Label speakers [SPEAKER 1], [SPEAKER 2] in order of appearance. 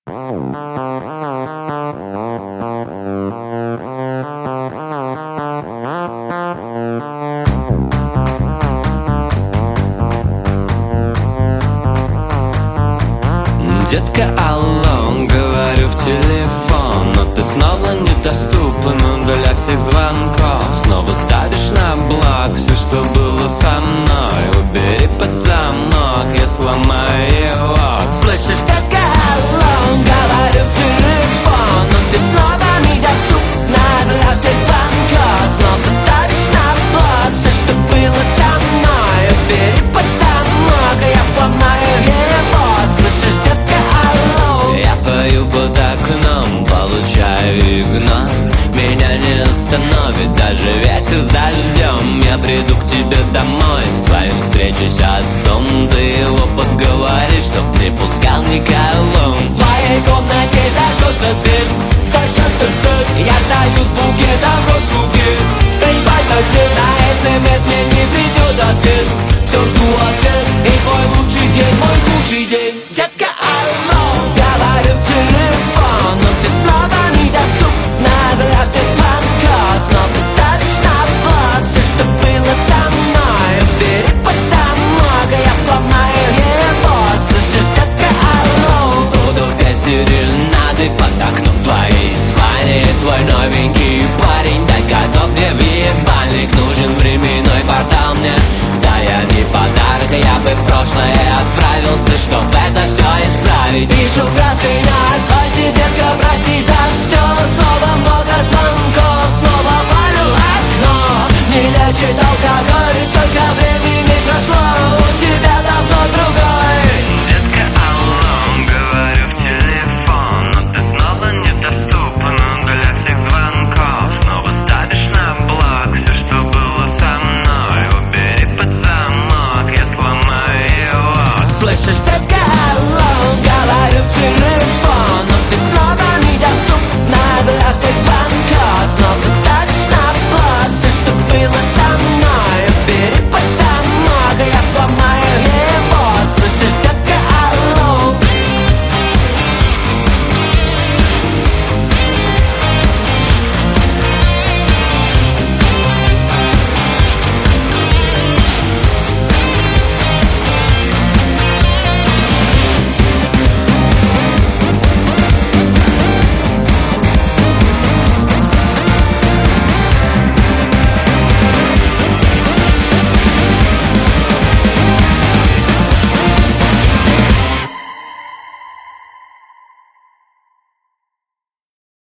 [SPEAKER 1] Детка, алло, говорю в телефон, но ты снова недоступна для всех звонков. Снова ставишь на блок все, что было со мной. Убери под замок, я сломаю его. Слышишь, детка, алло, говорю в телефон, но ты снова недоступна для всех звонков. Снова ставишь на блок все, что было со мной. Убери под замок, я сломаю его. Слышишь, детка, алло, я пою под окном, получаю игнор. Меня не остановит даже ветер с дождем. Я приду к тебе домой, с твоим встречусь отцом. Ты его подговоришь, чтоб не пускал никого. В твоей комнате зажжется свет, зажжется свет. Я стою с букетом роз в руке, припать во сне. На СМС мне не придет ответ, все жду ответ. И твой лучший день, мой худший день. Детка, алло, говорю в телефон, но ты снова недоступна для всех звонков. Снова ставишь на блок все, что было со мной. Убери под замок, я сломаю его. Слышишь, детка, алло, буду петь серенады под окном твоей спальни. Твой новенький парень, дай готов мне в ебальник. Нужен временной портал мне, да я не подарок. Я бы в прошлое отправился, чтоб это все исправить. Пишу краской